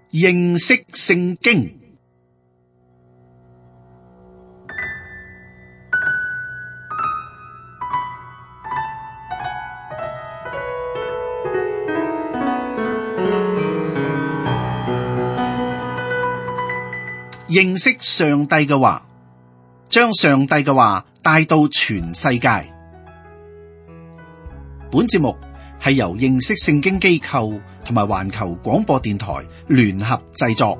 認識聖經。認識上帝嘅話，將上帝嘅話帶到全世界。本節目係由認識聖經機構同埋環球廣播電台聯合製作。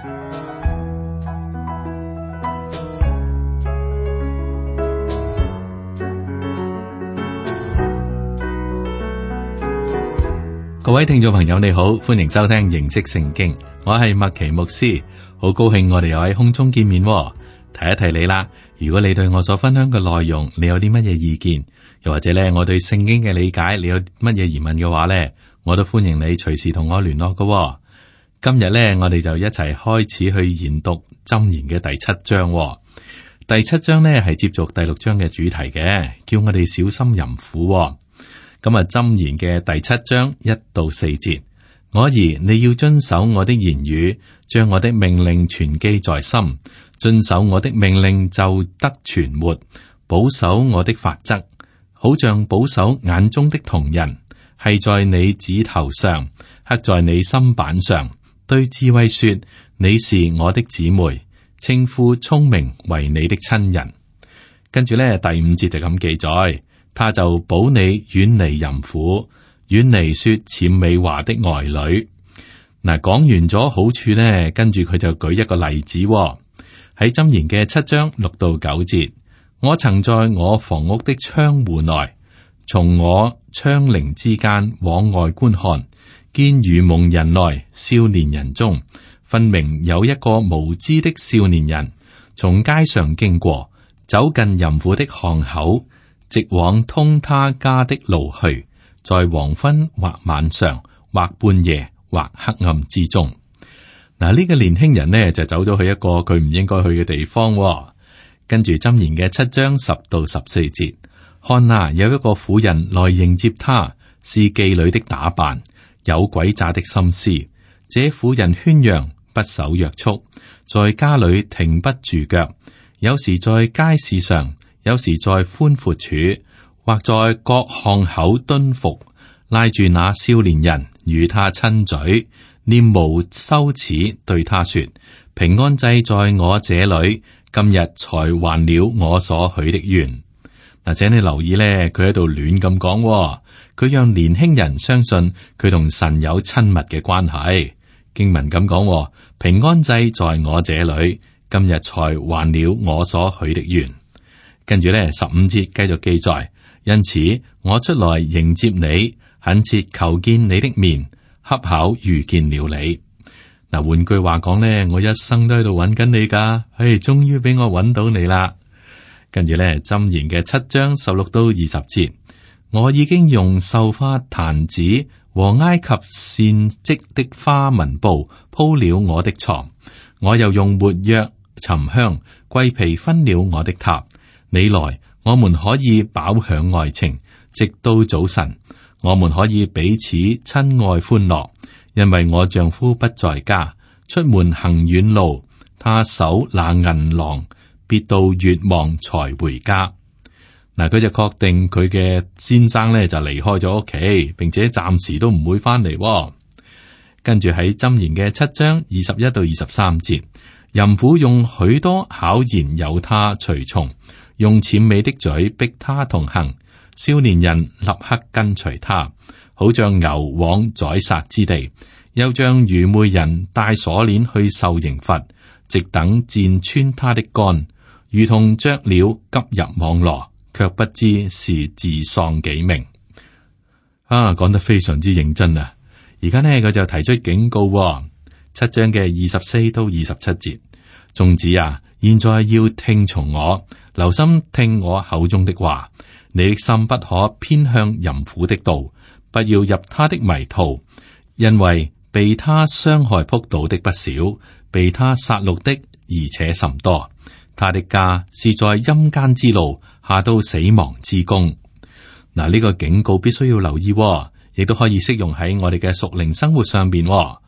各位聽眾朋友你好，歡迎收聽認識聖經，我係麥奇牧師，好高興我哋又喺空中見面。提一提你啦，如果你對我所分享嘅內容，你有啲乜嘢意見，又或者咧我對聖經嘅理解，你有乜嘢疑問嘅話咧，我都歡迎你隨時同我聯絡嘅。今日咧，我哋就一齊開始去研讀箴言嘅第七章。第七章咧係接續第六章嘅主題嘅，叫我哋小心淫婦。咁啊，箴言嘅第七章1到4節，我兒你要遵守我的言語，將我的命令存記在心，遵守我的命令就得存活，保守我的法則，好像保守眼中的瞳人，繫在你指頭上，刻在你心板上。對智慧說，你是我的姊妹，稱呼聰明為你的親人。跟住咧，第5節就咁記載。他就保你遠離淫婦，遠離說諂媚話的外女。嗱，講完咗好處呢，跟住佢就舉一個例子喺箴言嘅7章6到9節。我曾在我房屋的窗戶內，從我窗棂之間往外觀看，見愚蒙人內少年人中，分明有一個無知的少年人，從街上經過，走近淫婦的巷口，直往通他家的路去，在黃昏或晚上或半夜或黑暗之中。嗱，呢個年輕人呢就走咗去一個佢唔應該去嘅地方。跟住箴言嘅7章10到14節，看哪，有一個婦人來迎接他，是妓女的打扮，有詭詐的心思。這婦人喧嚷，不守約束，在家裏停不住腳，有時在街市上，有時在寬闊處，或在各巷口蹲伏，拉住那少年人，與他親嘴，念無羞恥，對他說：平安祭在我這裏，今日才還了我所許的願。嗱，請你留意咧，佢喺度亂咁講，佢讓年輕人相信佢同神有親密嘅關係。經文咁講，平安祭在我這裏，今日才還了我所許的願。跟住咧15節繼續記載，因此我出來迎接你，懇切求見你的面，恰巧遇見了你。嗱，換句話講咧，我一生都喺度揾緊你噶，終於俾我揾到你啦。跟住咧，箴言嘅7章16到20節，我已經用繡花毯子和埃及線織的花紋布鋪了我的床，我又用沒藥、沉香、桂皮分了我的榻。你來，我們可以飽享愛情，直到早晨。我們可以彼此親愛歡樂，因為我丈夫不在家，出門行遠路，他手拿銀囊，必到月望才回家。嗱，佢就確定佢嘅先生咧就離開咗屋企，並且暫時都唔會翻嚟。跟住喺箴言嘅7章21到23節，淫婦用許多巧言誘他隨從，用諂媚的嘴逼他同行，少年人立刻跟隨他，好像牛往宰殺之地，又像愚昧人帶鎖鏈去受刑罰，直等箭穿他的肝，如同雀鳥急入網羅，卻不知是自喪己命。講得非常之認真啊！而家呢，佢就提出警告，7章嘅24到27節，眾子啊，現在要聽從我，留心聽我口中的話，你的心不可偏向淫婦的道，不要入他的迷途，因為被他傷害撲倒的不少，被他殺戮的而且甚多。他的家是在陰間之路，下到死亡之宮。嗱，呢個警告必須要留意，亦都可以適用喺我哋嘅屬靈生活上邊。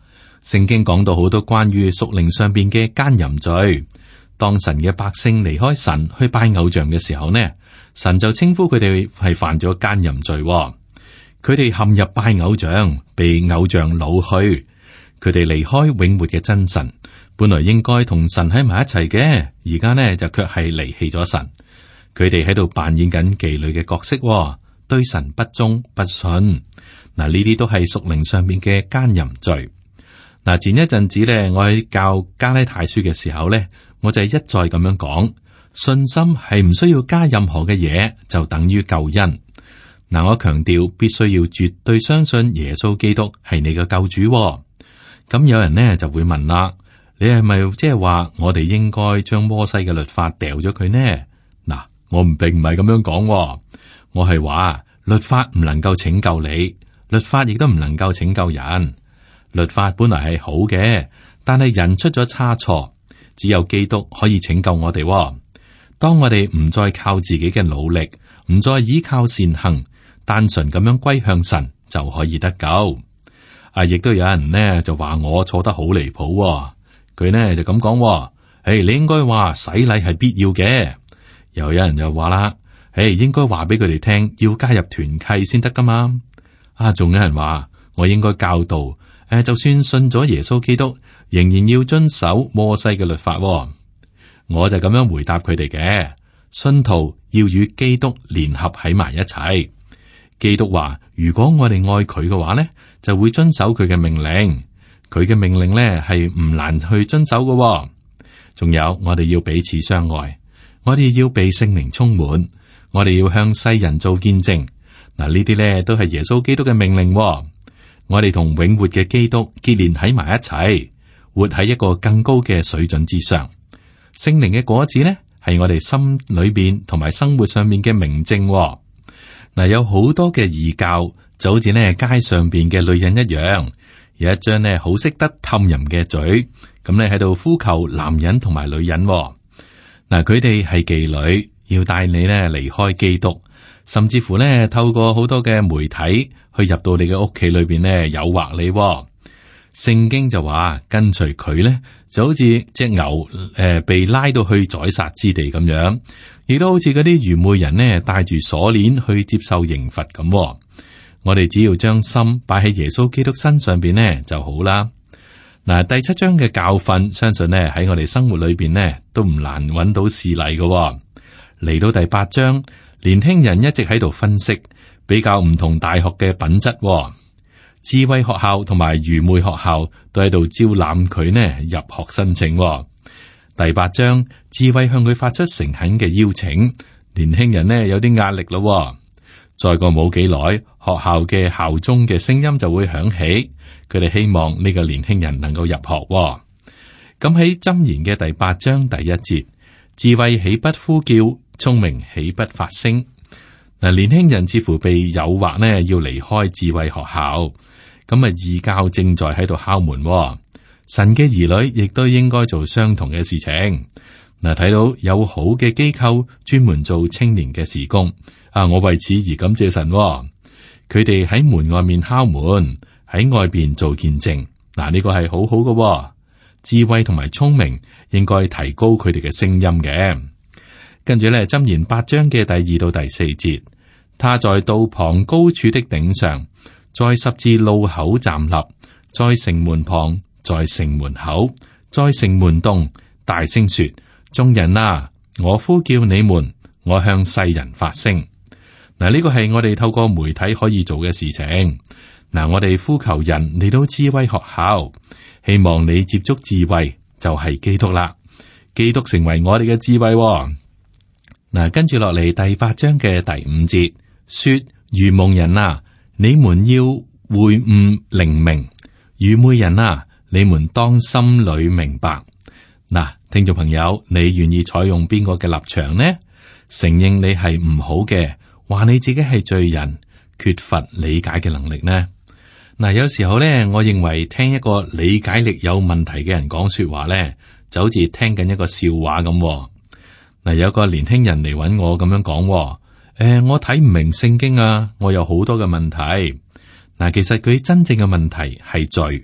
聖經講到好多關於屬靈上邊嘅奸淫罪。當神嘅百姓離開神去拜偶像嘅時候呢，神就稱呼佢哋係犯咗奸淫罪。佢哋陷入拜偶像，被偶像擄去。佢哋離開永活嘅真神，本來應該同神喺埋一齊嘅，而家呢就卻係離棄咗神。佢哋喺度扮演緊妓女嘅角色，對神不忠不信。嗱，呢啲都係屬靈上面嘅奸淫罪。嗱，前一陣子咧，我喺教加拉太書嘅時候咧，我就一再咁樣講，信心係唔需要加任何嘅嘢，就等於救恩。嗱，我強調必須要絕對相信耶穌基督係你嘅救主。咁有人呢就會問啦，你係咪即係話我哋應該將摩西嘅律法掉咗佢呢？嗱，我並唔係咁樣講，我係話律法唔能夠拯救你，律法亦都唔能夠拯救人。律法本來係好嘅，但係人出咗差錯，只有基督可以拯救我哋。當我哋唔再靠自己嘅努力，唔再依靠善行，單純咁樣歸向神，就可以得救。亦都有人呢就話我錯得好離譜，佢呢就咁講，你應該話洗禮係必要嘅。又有人就話啦，應該話俾佢哋聽，要加入團契先得噶嘛。仲有人話我應該教導。就算信咗耶穌基督，仍然要遵守摩西嘅律法。我就咁樣回答佢哋嘅，信徒要與基督聯合喺埋一齊。基督話，如果我哋愛佢嘅話呢，就會遵守佢嘅命令。佢嘅命令呢係唔難去遵守嘅。仲有，我哋要彼此相愛，我哋要被聖靈充滿，我哋要向世人做見證。嗱，呢啲呢都係耶穌基督嘅命令。我哋同永活嘅基督結連喺埋一齊，活喺一個更高嘅水準之上。聖靈嘅果子呢，係我哋心裏邊同埋生活上面嘅明證。嗱，有好多嘅異教，就好似呢街上邊嘅女人一樣，有一張呢好識得氹人嘅嘴，咁呢喺度呼求男人同埋女人。嗱，佢哋係妓女，要帶你呢離開基督。甚至乎咧，透過好多嘅媒體去入到你嘅屋企裏邊咧，誘惑你。聖經就話跟隨佢咧，就好似隻牛被拉到去宰殺之地咁樣，亦都好似嗰啲愚昧人呢帶住鎖鏈去接受刑罰咁。我哋只要將心擺喺耶穌基督身上邊呢就好啦。嗱，第7章嘅教訓，相信呢喺我哋生活裏邊呢都唔難揾到事例嘅。嚟到第8章。年輕人一直喺度分析比較唔同大學嘅品質。智慧學校同埋愚昧學校都喺度招攬佢呢入學申請。第8章，智慧向佢發出誠懇嘅邀請，年輕人呢有啲壓力咯。再過冇幾耐，學校嘅校鐘嘅聲音就會響起，佢哋希望呢個年輕人能夠入學。咁喺箴言嘅第8章第1節，智慧豈不呼叫？聰明豈不發聲？嗱，年輕人似乎被誘惑呢，要離開智慧學校。咁異教正在喺度敲門。神嘅兒女亦都應該做相同嘅事情。嗱，睇到有好嘅機構專門做青年嘅事工。我為此而感謝神。佢哋喺門外面敲門，喺外邊做見證。嗱，呢個係好好嘅。智慧同埋聰明應該提高佢哋嘅聲音嘅。跟住咧，箴言8章嘅第2到第4節，他在道旁高處的頂上，在十字路口站立，在城門旁，在城門口，在城門洞，大聲說：眾人啊，我呼叫你們，我向世人發聲。嗱，呢個係我哋透過媒體可以做嘅事情。嗱，我哋呼求人嚟到智慧學校，希望你接觸智慧，就係基督啦。基督成為我哋嘅智慧。嗱，跟住落嚟第8章嘅第5節，說：愚蒙人啊，你們要會悟靈明；愚昧人啊，你們當心裏明白。嗱，聽眾朋友，你願意採用邊個嘅立場呢？承認你係唔好嘅，話你自己係罪人，缺乏理解嘅能力呢？嗱，有時候咧，我認為聽一個理解力有問題嘅人講說話咧，就好似聽緊一個笑話咁。嗱，有個年輕人嚟搵我咁樣講，我睇唔明聖經啊，我有好多嘅問題。嗱，其實佢真正嘅問題係罪，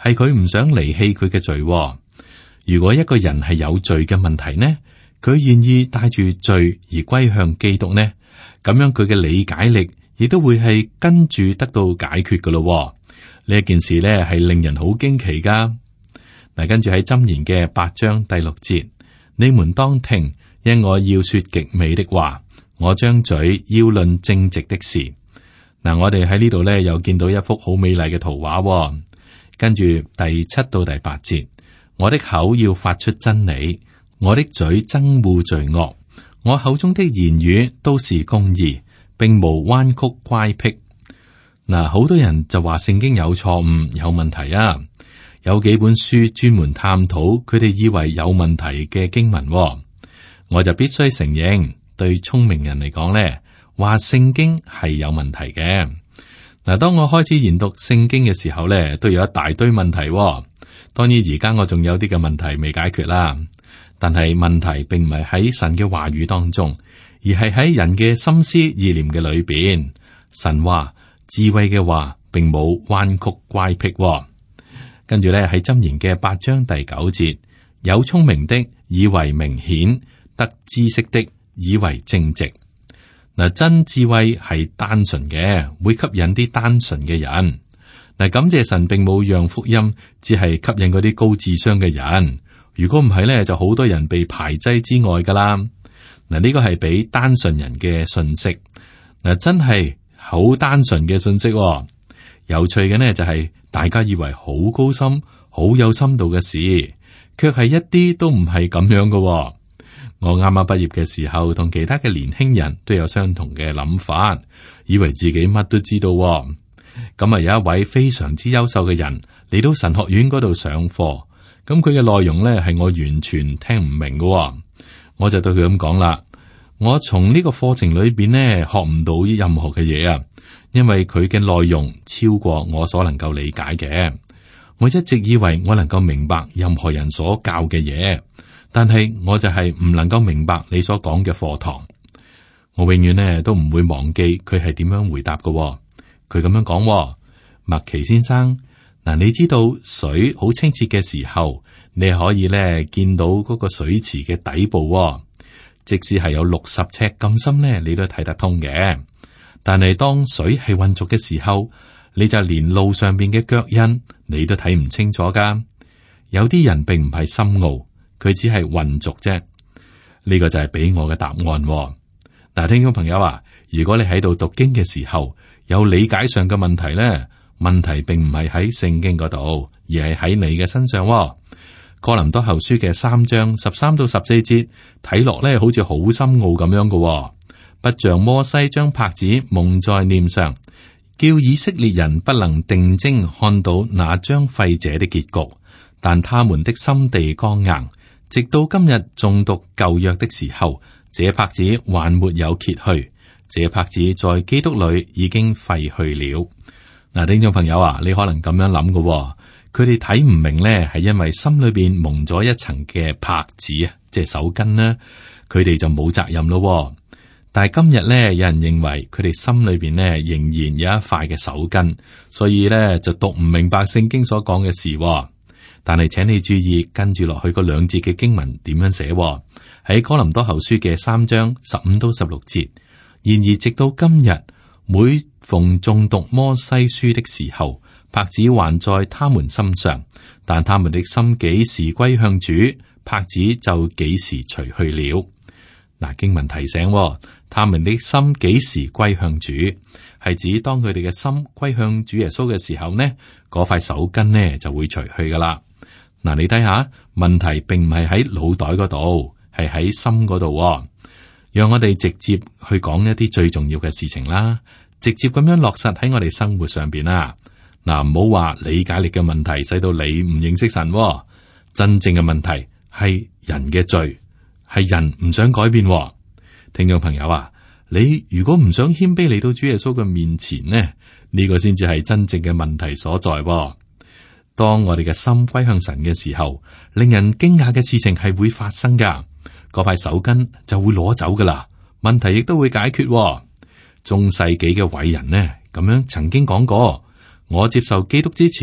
係佢唔想離棄佢嘅罪。如果一個人係有罪嘅問題呢，佢願意帶住罪而歸向基督呢，咁樣佢嘅理解力亦都會係跟住得到解決噶咯。呢一件事呢係令人好驚奇噶。嗱，跟住喺箴言嘅8章第6節，你們當聽，因我要說極美的話，我張嘴要論正直的事。嗱，我哋喺呢度呢又見到一幅好美麗嘅圖畫。跟住第7到第8節，我的口要發出真理，我的嘴憎惡罪惡，我口中的言語都是公義，並無彎曲乖僻。嗱，好多人就話聖經有錯誤、有問題啊。有幾本書專門探討佢哋以為有問題嘅經文。我就必須承認，對聰明人嚟講呢，話聖經係有問題嘅。嗱，當我開始研讀聖經嘅時候呢，都有一大堆問題。當然而家我仲有啲嘅問題未解決啦。但係問題並唔係喺神嘅話語當中，而係喺人嘅心思意念嘅裏邊。神話智慧嘅話，並冇彎曲乖僻。跟住咧喺箴言嘅8章第9節，有聰明的以為明顯，得知識的以為正直。嗱，真智慧係單純嘅，會吸引啲單純嘅人。嗱，感謝神並冇讓福音只係吸引嗰啲高智商嘅人。如果唔係咧，就好多人被排擠之外噶啦。嗱，呢個係俾單純人嘅信息。嗱，真係好單純嘅信息。有趣嘅呢就係大家以為好高深、好有深度嘅事，卻係一啲都唔係咁樣嘅。我啱啱畢業嘅時候，同其他嘅年輕人都有相同嘅諗法，以為自己乜都知道。咁啊，有一位非常之優秀嘅人嚟到神學院嗰度上課，咁佢嘅內容呢係我完全聽唔明嘅。我就對佢咁講啦，我從呢個課程裏邊呢學唔到任何嘅嘢啊，因為佢嘅內容超過我所能夠理解嘅。我一直以為我能夠明白任何人所教嘅嘢，但係我就係唔能夠明白你所講嘅課堂。我永遠呢都唔會忘記佢係點樣回答嘅。佢咁樣講，麥奇先生，嗱，你知道水好清澈嘅時候，你可以咧見到嗰個水池嘅底部，即使係有60尺咁深咧，你都睇得通嘅。但係當水係渾濁嘅時候，你就連路上邊嘅腳印你都睇唔清楚噶。有啲人並唔係深奧，佢只係渾濁啫。呢個就係俾我嘅答案。嗱，聽眾朋友啊，如果你喺度讀經嘅時候有理解上嘅問題咧，問題並唔係喺聖經嗰度，而係喺你嘅身上。哥林多後書嘅3章13到14節睇落咧，好似好深奧咁樣嘅。不像摩西將帕子蒙在臉上，叫以色列人不能定睛看到那將廢者的結局，但他們的心地剛硬，直到今日誦讀舊約的時候，這帕子還沒有揭去，這帕子在基督裏已經廢去了。嗱，聽眾朋友啊，你可能咁樣諗嘅，佢哋睇唔明呢，係因為心裏邊蒙咗一層嘅帕子啊，即係手巾啦，佢哋就冇責任咯。但係今日咧，有人認為佢哋心裏邊咧仍然有一塊嘅手巾，所以咧就讀唔明白聖經所講嘅事。但係請你注意跟住落去嗰2節嘅經文點樣寫，喺哥林多後書嘅3章15到16節。然而直到今日，每逢誦讀摩西書的時候，帕子還在他們心上，但他們的心幾時歸向主，帕子就幾時除去了。嗱，經文提醒，他們的心幾時歸向主，係指當佢哋嘅心歸向主耶穌嘅時候呢，嗰塊手巾呢就會除去噶啦。嗱，你睇下，問題並唔係喺腦袋嗰度，係喺心嗰度。讓我哋直接去講一啲最重要嘅事情啦，直接咁樣落實喺我哋生活上邊啦。嗱，唔好話理解力嘅問題使到你唔認識神。真正嘅問題係人嘅罪，係人唔想改變。聽眾朋友啊，你如果唔想謙卑嚟到主耶穌嘅面前呢，呢個先至係真正嘅問題所在。當我哋嘅心歸向神嘅時候，令人驚訝嘅事情係會發生噶。嗰塊手巾就會攞走噶啦，問題亦都會解決。中世紀嘅偉人呢，咁樣曾經講過：我接受基督之前呢，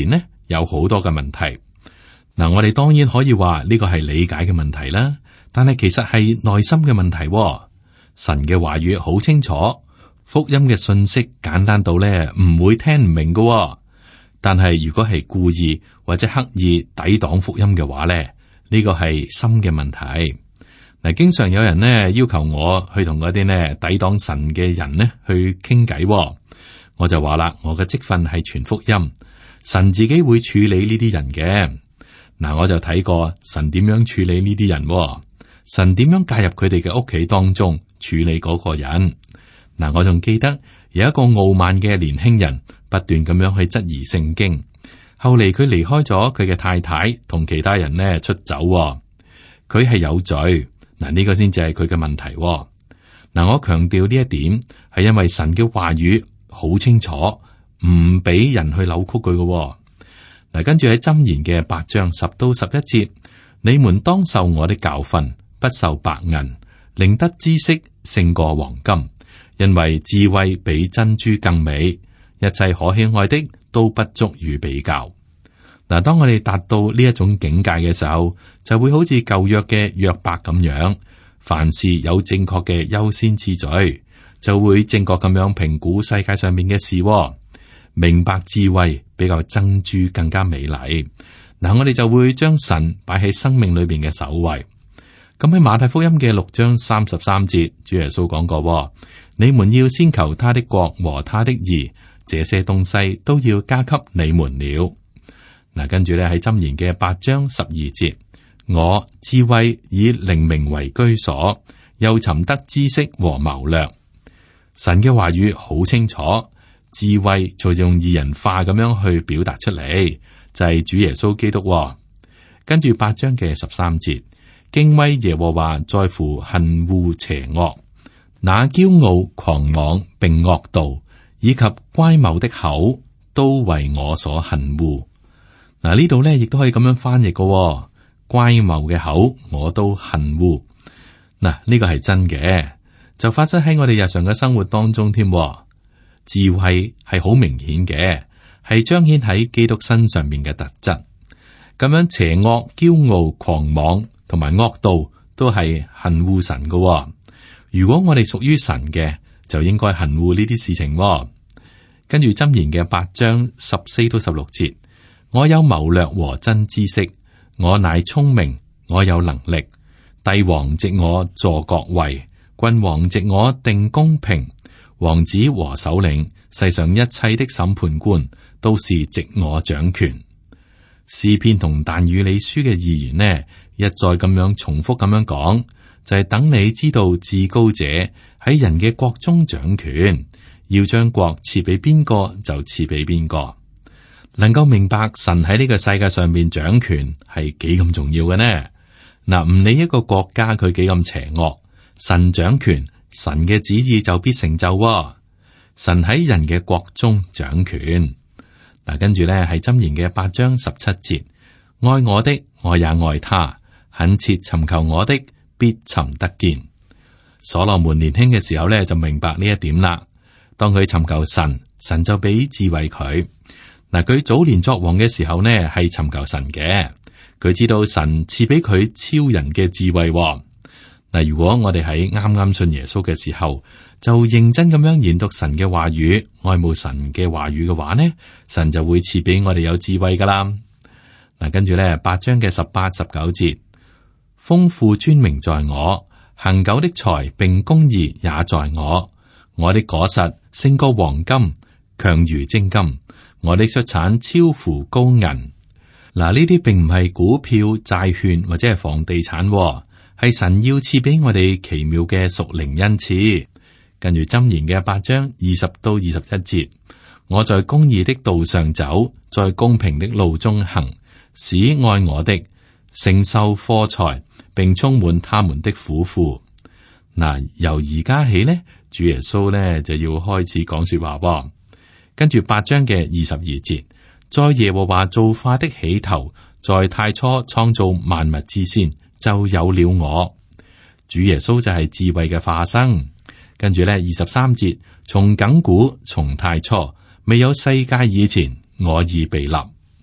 有好多嘅問題。嗱，我哋當然可以話呢個係理解嘅問題啦，但係其實係內心嘅問題。神嘅話語好清楚，福音嘅信息簡單到咧唔會聽唔明㗎。但係如果係故意或者刻意抵擋福音嘅話咧，呢個係心嘅問題。嗱，經常有人呢要求我去同嗰啲呢抵擋神嘅人呢去傾偈，我就話啦，我嘅職分係傳福音，神自己會處理呢啲人嘅。嗱，我就睇過神點樣處理呢啲人，神點樣介入佢哋嘅屋企當中處理嗰個人。嗱，我仲記得有一個傲慢嘅年輕人不斷咁樣去質疑聖經，後嚟佢離開咗佢嘅太太，同其他人呢出走，佢係有罪。嗱，呢個先至係佢嘅問題。嗱，我強調呢一點係因為神嘅話語好清楚，唔俾人去扭曲佢嘅。嗱，跟住喺箴言嘅8章10到11節，你們當受我的教訓，不受白銀，寧得知識勝過黃金，因為智慧比珍珠更美，一切可喜愛的都不足與比較。嗱，當我哋達到呢一種境界嘅時候，就會好似舊約嘅約伯咁樣，凡事有正確嘅優先次序，就會正確咁樣評估世界上面嘅事，明白智慧比較珍珠更加美麗。嗱，我哋就會將神擺喺生命裏邊嘅首位。咁喺馬太福音嘅6章33節，主耶穌講過：你們要先求他的國和他的義，這些東西都要加給你們了。嗱，跟住咧喺箴言嘅8章12節，我智慧以靈明為居所，又尋得知識和謀略。神嘅話語好清楚，智慧就用擬人化咁樣去表達出嚟，就係主耶穌基督。跟住8章嘅13節，敬畏耶和華在乎恨惡邪惡，那驕傲狂妄並惡道以及乖謬的口，都為我所恨惡。嗱，呢度咧亦都可以咁樣翻譯嘅，乖謬嘅口我都恨惡。嗱，呢個係真嘅，就發生喺我哋日常嘅生活當中添。智慧係好明顯嘅，係彰顯喺基督身上面嘅特質。咁樣邪惡、驕傲、狂妄同埋惡道都係恨惡神嘅。如果我哋屬於神嘅，就應該恨惡呢啲事情。跟住箴言嘅8章14到16節。我有謀略和真知識，我乃聰明，我有能力。帝王藉我坐國位，君王藉我定公平。王子和首領，世上一切的審判官，都是藉我掌權。詩篇同但以理書嘅預言呢，一再咁樣重複咁樣講，就係等你知道至高者喺人嘅國中掌權，要將國賜俾邊個就賜俾邊個。能夠明白神喺呢個世界上面掌權係幾咁重要嘅呢？嗱，唔理一個國家佢幾咁邪惡，神掌權，神嘅旨意就必成就。神喺人嘅國中掌權。嗱，跟住咧係箴言嘅8章17節，愛我的，我也愛他；懇切尋求我的，必尋得見。所羅門年輕嘅時候咧就明白呢一點啦。當佢尋求神，神就俾智慧佢。嗱，佢早年作王嘅時候呢，係尋求神嘅，佢知道神賜俾佢超人嘅智慧。嗱，如果我哋喺啱啱信耶穌嘅時候，就認真咁樣研讀神嘅話語，愛慕神嘅話語嘅話呢，神就會賜俾我哋有智慧噶啦。嗱，跟住咧8章嘅18、19節，豐富尊名在我，恒久的財並公義也在我，我的果實勝過黃金，強如精金。我的出產超乎高銀。嗱，呢啲並唔係股票、債券或者係房地產，係神要賜俾我哋奇妙嘅屬靈恩賜。跟住箴言嘅8章20到21節，我在公義的道上走，在公平的路中行，使愛我的承受貨財，並充滿他們的府庫。嗱，由而家起呢，主耶穌呢就要開始講說話。跟住8章嘅22節，在耶和華造化的起頭，在太初創造萬物之先，就有了我。主耶穌就係智慧嘅化身。跟住咧23節，從亙古從太初未有世界以前，我已被立。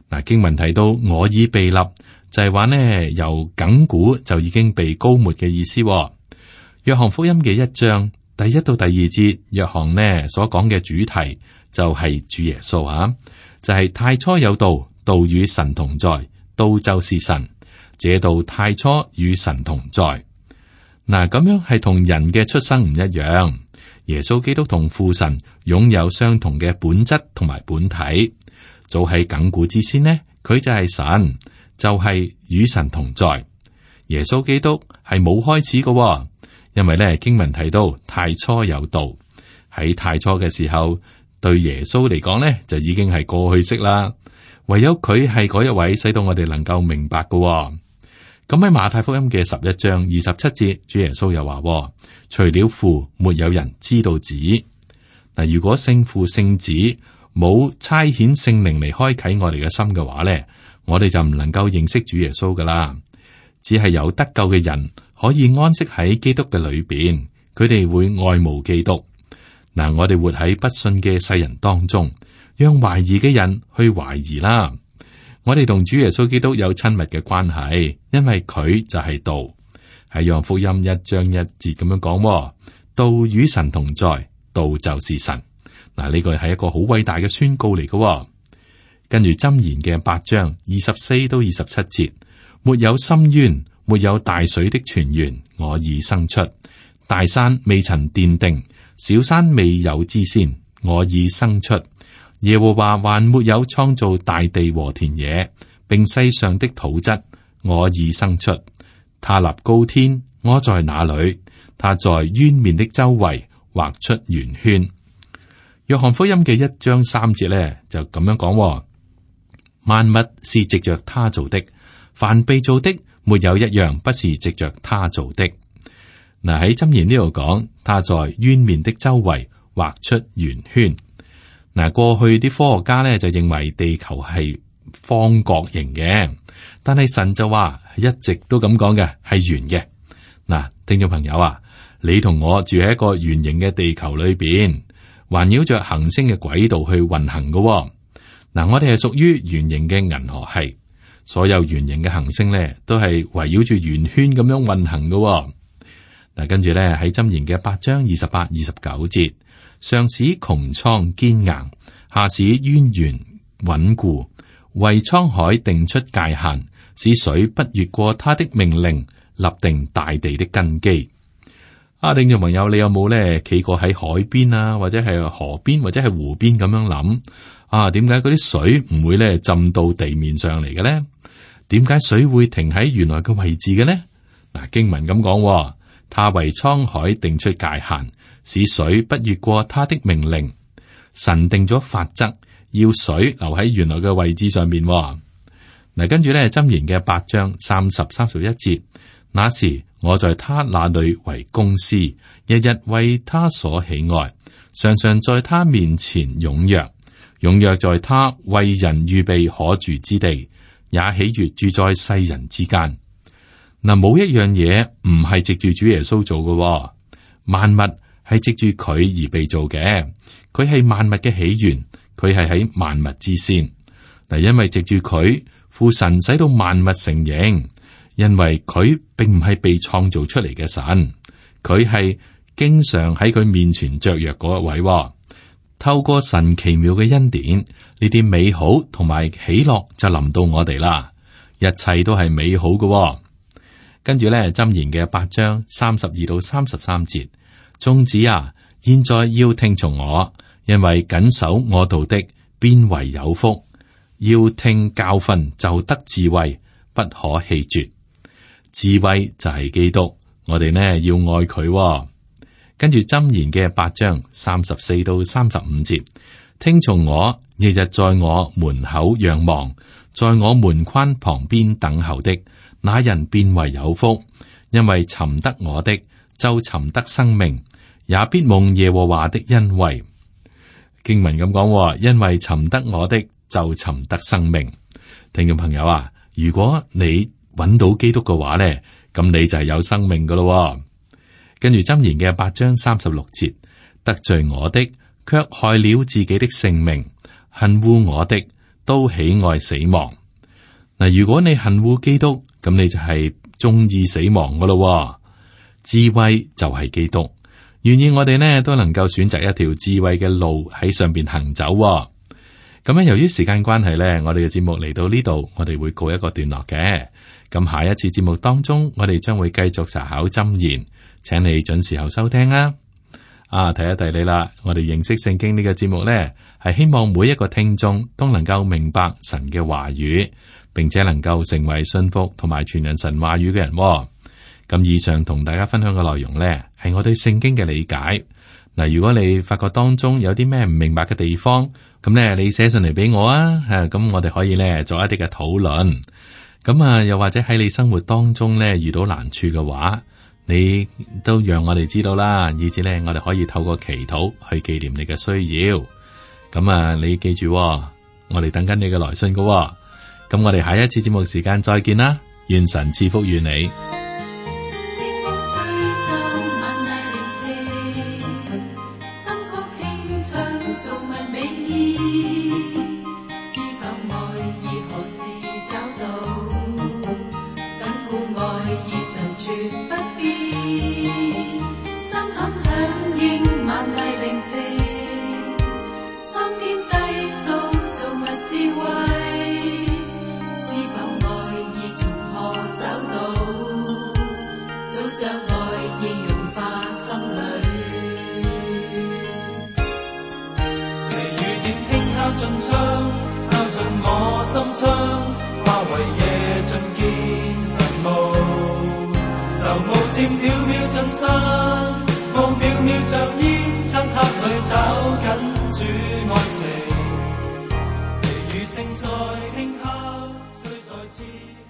嗱，經文提到我已被立，就係話呢由亙古就已經被膏抹嘅意思。約翰福音嘅1章第1到第2節，約翰呢所講嘅主題就係主耶穌啊，就係太初有道，道與神同在，道就是神，這道太初與神同在。嗱，咁樣係同人嘅出生唔一樣。耶穌基督同父神擁有相同嘅本質同埋本體。早喺亙古之先呢，佢就係神，就係與神同在。耶穌基督係冇開始嘅，因為咧經文提到太初有道，喺太初嘅時候，對耶穌嚟講咧就已經係過去式啦。唯有佢係嗰一位，使到我哋能夠明白嘅。咁喺馬太福音嘅11章27節，主耶穌又話：除了父，沒有人知道子。嗱，如果聖父聖子冇差遣聖靈嚟開啟我哋嘅心嘅話咧，我哋就唔能夠認識主耶穌噶啦。只係有得救嘅人可以安息喺基督嘅裏邊，佢哋會愛慕基督。嗱，我哋活喺不信嘅世人當中，讓懷疑嘅人去懷疑啦。我哋同主耶穌基督有親密嘅關係，因為佢就係道。喺約翰福音1章1節咁樣講：道與神同在，道就是神。嗱，呢個係一個好偉大嘅宣告嚟嘅。跟住箴言嘅8章24到27節：沒有深淵，沒有大水的泉源，我已生出；大山未曾奠定，小山未有之先，我已生出。耶和華還沒有創造大地和田野，並世上的土質，我已生出。他立高天，我在那裏？他在淵面的周圍畫出圓圈。約翰福音嘅1章3節咧就咁樣講：萬物是藉着他做的，凡被造的，沒有一樣不是藉着他做的。嗱，喺箴言呢度講，他在淵面的周圍畫出圓圈。嗱，過去啲科學家咧就認為地球係方角形嘅，但係神就話一直都咁講嘅係圓嘅。嗱，聽眾朋友啊，你同我住喺一個圓形嘅地球裏邊，環繞着行星嘅軌道去運行嘅。嗱，我哋係屬於圓形嘅銀河系，所有圓形嘅行星咧都係圍繞住圓圈咁樣運行嘅。嗱，跟住咧喺箴言嘅8章28、29節。上使穹蒼堅硬，下使淵源穩固，為滄海定出界限，使水不越過他的命令，立定大地的根基。聽眾朋友，你有冇咧企過喺海邊啊，或者係河邊，或者係湖邊咁樣諗？點解嗰啲水唔會咧浸到地面上嚟嘅咧？點解水會停喺原來嘅位置嘅呢？嗱，經文咁講，他為滄海定出界限，使水不越過他的命令。神定咗法則，要水留喺原來嘅位置上面。嗱，跟住咧，箴言嘅8章30、31節，那時我在他那裏為公司，日日為他所喜愛，常常在他面前踴躍，踴躍在他為人預備可住之地，也喜悅住在世人之間。嗱，冇一樣嘢唔係藉住主耶穌做嘅，萬物係藉住佢而被做嘅，佢係萬物嘅起源，佢係喺萬物之先。嗱，因為藉住佢，父神使到萬物成形，因為佢並唔係被創造出嚟嘅神，佢係經常喺佢面前雀躍嗰一位。透過神奇妙嘅恩典，呢啲美好同埋喜樂就臨到我哋啦，一切都係美好嘅。跟住咧，箴言嘅8章32到33節，眾子啊，現在要聽從我，因為謹守我道的，便為有福。要聽教訓，就得智慧，不可棄絕。智慧就係基督，我哋呢要愛佢。跟住箴言嘅8章34到35節，聽從我，日日在我門口仰望，在我門框旁邊等候的，那人便為有福，因為尋得我的，就尋得生命，也必蒙耶和華的恩惠。經文咁講，因為尋得我的，就尋得生命。聽眾朋友啊，如果你揾到基督嘅話咧，咁你就係有生命噶咯。跟住箴言嘅8章36節，得罪我的，卻害了自己的性命；恨惡我的， 都喜愛死亡。嗱，如果你恨惡基督，咁你就係中意死亡噶咯。智慧就係基督，願意我哋呢都能夠選擇一條智慧嘅路喺上邊行走。咁樣，由於時間關係呢，我哋嘅節目嚟到呢度，我哋會告一個段落嘅。咁下一次節目當中，我哋將會繼續查考箴言，請你準時候收聽啦。提一提你啦，我哋認識聖經呢個節目呢，係希望每一個聽眾都能夠明白神嘅話語，並且能夠成為信服同埋傳人神話語嘅人。咁以上同大家分享嘅內容呢，係我對聖經嘅理解。嗱，如果你發覺當中有啲咩唔明白嘅地方，咁呢你寫信嚟俾我啊，咁我哋可以呢做一啲嘅討論。咁又或者喺你生活當中呢遇到難處嘅話，你都讓我哋知道啦，以至呢我哋可以透過祈禱去紀念你嘅需要。咁你記住，我哋等緊你嘅來信㗎。咁我哋下一次節目時間再見啦，願神賜福於你。 進槍，敲進我心窗，化為夜盡見神霧。愁霧漸渺渺進山，霧渺渺像煙，漆黑裏找緊主愛情。微雨聲在輕敲，雖再次